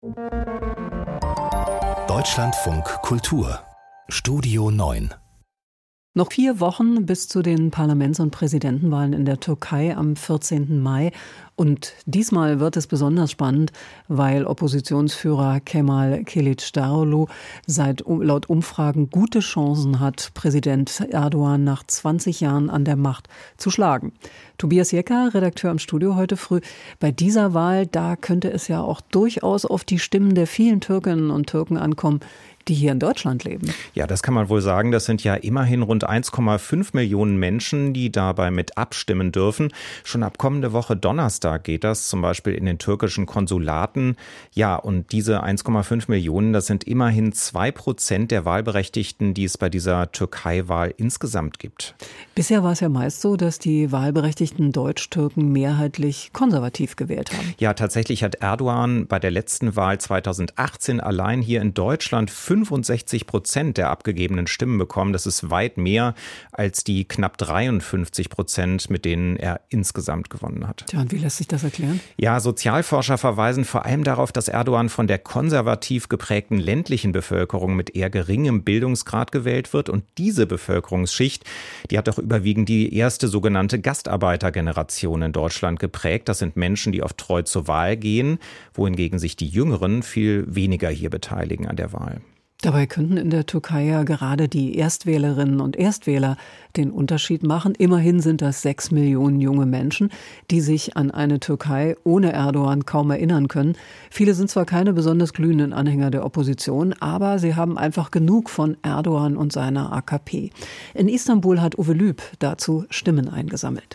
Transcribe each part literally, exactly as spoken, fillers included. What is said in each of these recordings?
Deutschlandfunk Kultur Studio neun. Noch vier Wochen bis zu den Parlaments- und Präsidentenwahlen in der Türkei am vierzehnten Mai. Und diesmal wird es besonders spannend, weil Oppositionsführer Kemal Kılıçdaroğlu seit laut Umfragen gute Chancen hat, Präsident Erdogan nach zwanzig Jahren an der Macht zu schlagen. Tobias Jecker, Redakteur im Studio heute früh. Bei dieser Wahl, da könnte es ja auch durchaus auf die Stimmen der vielen Türkinnen und Türken ankommen, die hier in Deutschland leben. Ja, das kann man wohl sagen. Das sind ja immerhin rund eins Komma fünf Millionen Menschen, die dabei mit abstimmen dürfen. Schon ab kommende Woche Donnerstag geht das, zum Beispiel in den türkischen Konsulaten. Ja, und diese eins Komma fünf Millionen, das sind immerhin zwei Prozent der Wahlberechtigten, die es bei dieser Türkei-Wahl insgesamt gibt. Bisher war es ja meist so, dass die wahlberechtigten Deutsch-Türken mehrheitlich konservativ gewählt haben. Ja, tatsächlich hat Erdogan bei der letzten Wahl zweitausendachtzehn allein hier in Deutschland fünfundsechzig Prozent der abgegebenen Stimmen bekommen. Das ist weit mehr als die knapp dreiundfünfzig Prozent, mit denen er insgesamt gewonnen hat. Tja, und wie lässt sich das erklären? Ja, Sozialforscher verweisen vor allem darauf, dass Erdogan von der konservativ geprägten ländlichen Bevölkerung mit eher geringem Bildungsgrad gewählt wird. Und diese Bevölkerungsschicht, die hat doch überwiegend die erste sogenannte Gastarbeitergeneration in Deutschland geprägt. Das sind Menschen, die oft treu zur Wahl gehen, wohingegen sich die Jüngeren viel weniger hier beteiligen an der Wahl. Dabei könnten in der Türkei ja gerade die Erstwählerinnen und Erstwähler den Unterschied machen. Immerhin sind das sechs Millionen junge Menschen, die sich an eine Türkei ohne Erdogan kaum erinnern können. Viele sind zwar keine besonders glühenden Anhänger der Opposition, aber sie haben einfach genug von Erdogan und seiner A K P. In Istanbul hat Uwe Lüb dazu Stimmen eingesammelt.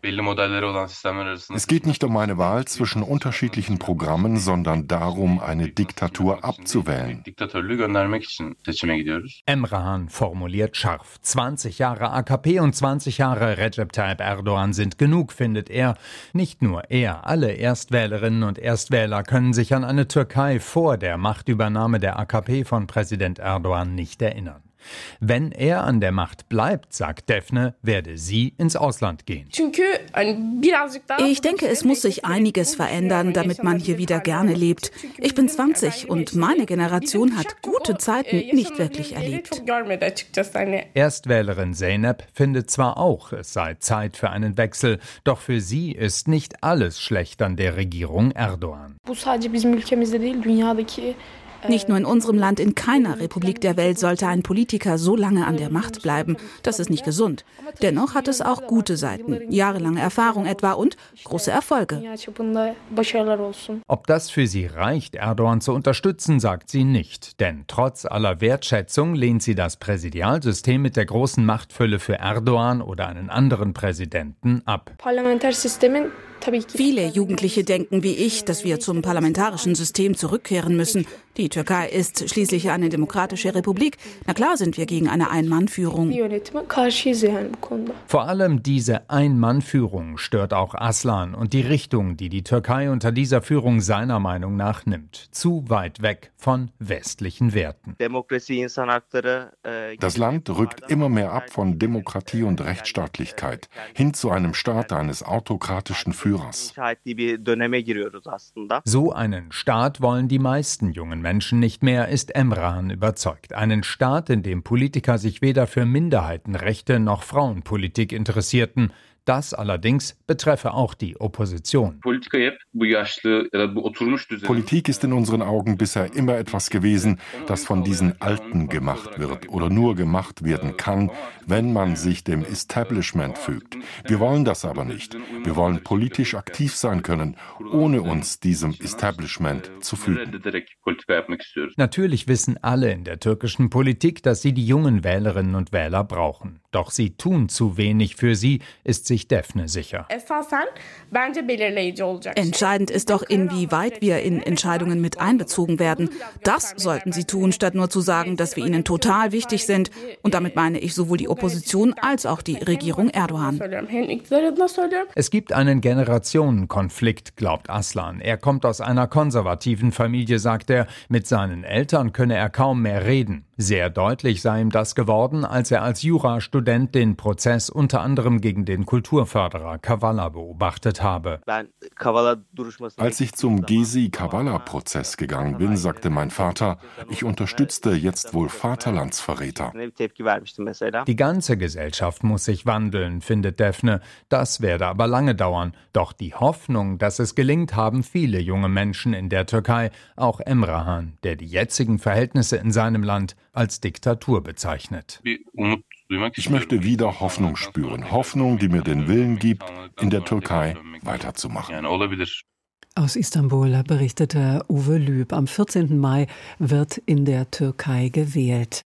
Es geht nicht um eine Wahl zwischen unterschiedlichen Programmen, sondern darum, eine Diktatur abzuwählen. Emrahan formuliert scharf. zwanzig Jahre A K P und zwanzig Jahre Recep Tayyip Erdogan sind genug, findet er. Nicht nur er, alle Erstwählerinnen und Erstwähler können sich an eine Türkei vor der Machtübernahme der A K P von Präsident Erdogan nicht erinnern. Wenn er an der Macht bleibt, sagt Defne, werde sie ins Ausland gehen. Ich denke, es muss sich einiges verändern, damit man hier wieder gerne lebt. Ich bin zwanzig und meine Generation hat gute Zeiten nicht wirklich erlebt. Erstwählerin Zeynep findet zwar auch, es sei Zeit für einen Wechsel, doch für sie ist nicht alles schlecht an der Regierung Erdogan. Nicht nur in unserem Land, in keiner Republik der Welt sollte ein Politiker so lange an der Macht bleiben. Das ist nicht gesund. Dennoch hat es auch gute Seiten, jahrelange Erfahrung etwa und große Erfolge. Ob das für sie reicht, Erdogan zu unterstützen, sagt sie nicht. Denn trotz aller Wertschätzung lehnt sie das Präsidialsystem mit der großen Machtfülle für Erdogan oder einen anderen Präsidenten ab. Viele Jugendliche denken wie ich, dass wir zum parlamentarischen System zurückkehren müssen. Die Türkei ist schließlich eine demokratische Republik. Na klar sind wir gegen eine Ein-Mann-Führung. Vor allem diese Ein-Mann-Führung stört auch Aslan und die Richtung, die die Türkei unter dieser Führung seiner Meinung nach nimmt. Zu weit weg von westlichen Werten. Das Land rückt immer mehr ab von Demokratie und Rechtsstaatlichkeit hin zu einem Staat eines autokratischen Führers. So einen Staat wollen die meisten jungen Menschen nicht mehr, ist Emrahan überzeugt. Einen Staat, in dem Politiker sich weder für Minderheitenrechte noch Frauenpolitik interessierten. Das allerdings betreffe auch die Opposition. Politik ist in unseren Augen bisher immer etwas gewesen, das von diesen Alten gemacht wird oder nur gemacht werden kann, wenn man sich dem Establishment fügt. Wir wollen das aber nicht. Wir wollen politisch aktiv sein können, ohne uns diesem Establishment zu fügen. Natürlich wissen alle in der türkischen Politik, dass sie die jungen Wählerinnen und Wähler brauchen. Doch sie tun zu wenig für sie, ist sich Defne sicher. Entscheidend ist doch, inwieweit wir in Entscheidungen mit einbezogen werden. Das sollten sie tun, statt nur zu sagen, dass wir ihnen total wichtig sind. Und damit meine ich sowohl die Opposition als auch die Regierung Erdogan. Es gibt einen Generationenkonflikt, glaubt Aslan. Er kommt aus einer konservativen Familie, sagt er. Mit seinen Eltern könne er kaum mehr reden. Sehr deutlich sei ihm das geworden, als er als Jurastudent den Prozess unter anderem gegen den Kulturförderer Kavala beobachtet habe. Als ich zum Gezi-Kavala-Prozess gegangen bin, sagte mein Vater, ich unterstützte jetzt wohl Vaterlandsverräter. Die ganze Gesellschaft muss sich wandeln, findet Defne. Das werde aber lange dauern. Doch die Hoffnung, dass es gelingt, haben viele junge Menschen in der Türkei, auch Emrahan, der die jetzigen Verhältnisse in seinem Land als Diktatur bezeichnet. Ich möchte wieder Hoffnung spüren. Hoffnung, die mir den Willen gibt, in der Türkei weiterzumachen. Aus Istanbul berichtete Uwe Lüb. Am vierzehnten Mai wird in der Türkei gewählt.